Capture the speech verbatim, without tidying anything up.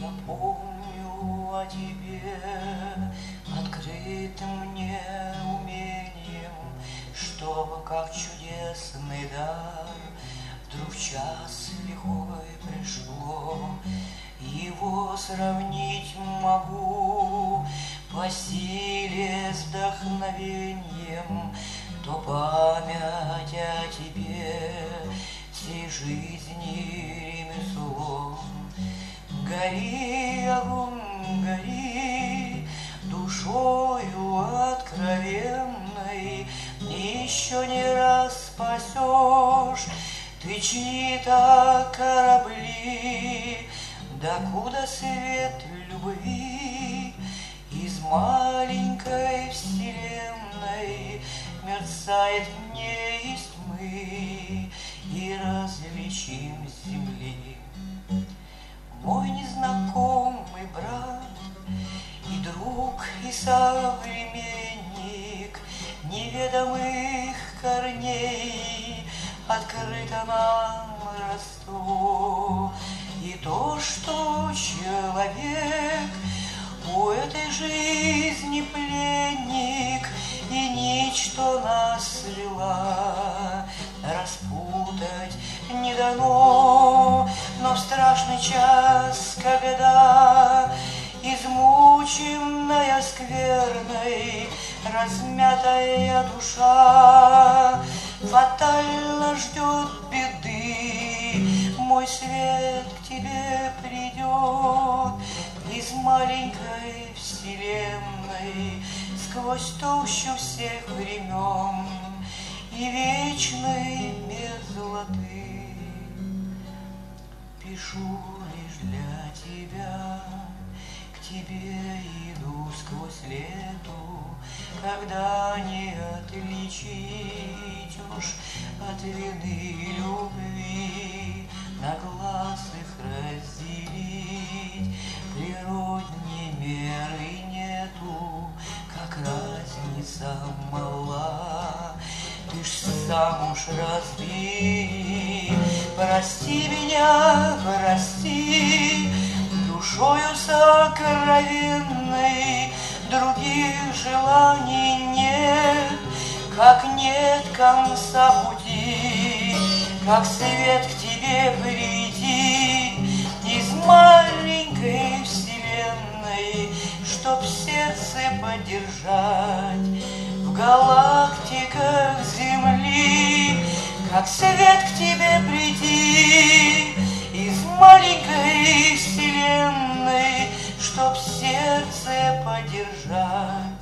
Я помню о тебе открытым мне умением, что, как чудесный дар, вдруг в час лихой пришло. Его сравнить могу по силе с вдохновением, то память о тебе всей жизни ремесло. Гори, огонь, гори, душою откровенной, еще не раз спасешь ты чьи-то корабли. Докуда свет любви из маленькой вселенной мерцает мне из тьмы и различим с земли. Мой незнакомый брат и друг, и современник неведомых корней, открыто нам родство. И то, что человек у этой жизни пленник, и ничто нас свела, распутать не дано. Но в страшный час, когда измученная скверной размятая душа фатально ждет беды, мой свет к тебе придет из маленькой вселенной, сквозь толщу всех времен и вечной мерзлоты. Пишу лишь для тебя, к тебе иду сквозь лету, когда не отличить уж от вины любви, на глаз их разделить природней меры нету, как разница мала. Ты ж сам уж разбит, прости меня, прости, душою сокровенной других желаний нет, как нет конца пути, как свет к тебе приди из маленькой вселенной, чтоб сердце поддержать в галактиках земли, как свет к тебе приди из маленькой вселенной, чтоб сердце поддержать